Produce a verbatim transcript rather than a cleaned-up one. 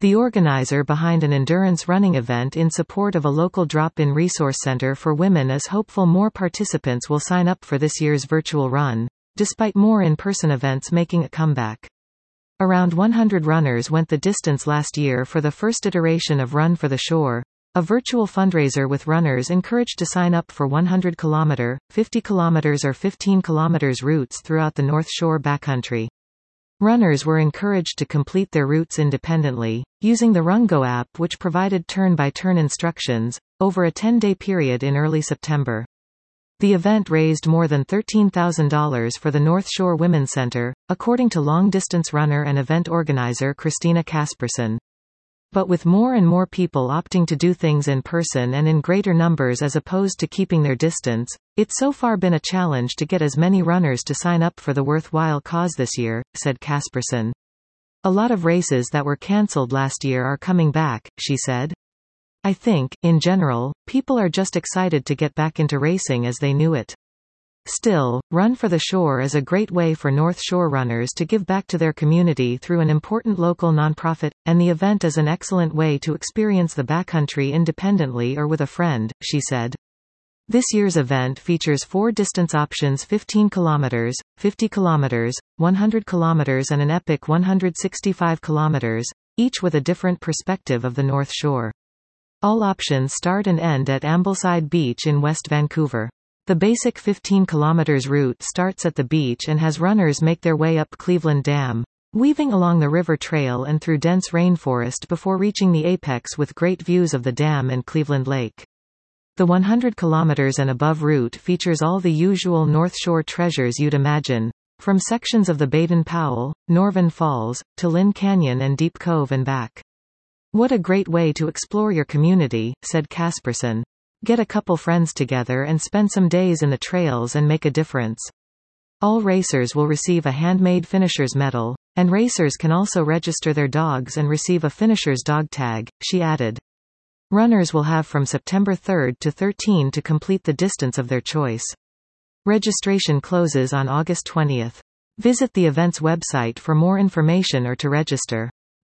the organizer behind an endurance running event in support of a local drop-in resource center for women, is hopeful more participants will sign up for this year's virtual run, despite more in-person events making a comeback. Around one hundred runners went the distance last year for the first iteration of Run for the Shore, a virtual fundraiser with runners encouraged to sign up for one hundred kilometer, fifty kilometers or fifteen kilometers routes throughout the North Shore backcountry. Runners were encouraged to complete their routes independently, using the RunGo app, which provided turn-by-turn instructions, over a ten-day period in early September. The event raised more than thirteen thousand dollars for the North Shore Women's Center, according to long-distance runner and event organizer Christina Casperson. But with more and more people opting to do things in person and in greater numbers as opposed to keeping their distance, it's so far been a challenge to get as many runners to sign up for the worthwhile cause this year, said Casperson. A lot of races that were cancelled last year are coming back, she said. I think, in general, people are just excited to get back into racing as they knew it. Still, Run for the Shore is a great way for North Shore runners to give back to their community through an important local nonprofit, and the event is an excellent way to experience the backcountry independently or with a friend, she said. This year's event features four distance options: fifteen kilometers, fifty kilometers, one hundred kilometers and an epic one hundred sixty-five kilometers, each with a different perspective of the North Shore. All options start and end at Ambleside Beach in West Vancouver. The basic fifteen kilometers route starts at the beach and has runners make their way up Cleveland Dam, weaving along the river trail and through dense rainforest before reaching the apex with great views of the dam and Cleveland Lake. The one hundred kilometers and above route features all the usual North Shore treasures you'd imagine, from sections of the Baden-Powell, Norvan Falls, to Lynn Canyon and Deep Cove and back. What a great way to explore your community, said Casperson. Get a couple friends together and spend some days in the trails and make a difference. All racers will receive a handmade finisher's medal, and racers can also register their dogs and receive a finisher's dog tag, she added. Runners will have from September third to thirteenth to complete the distance of their choice. Registration closes on August twentieth. Visit the event's website for more information or to register.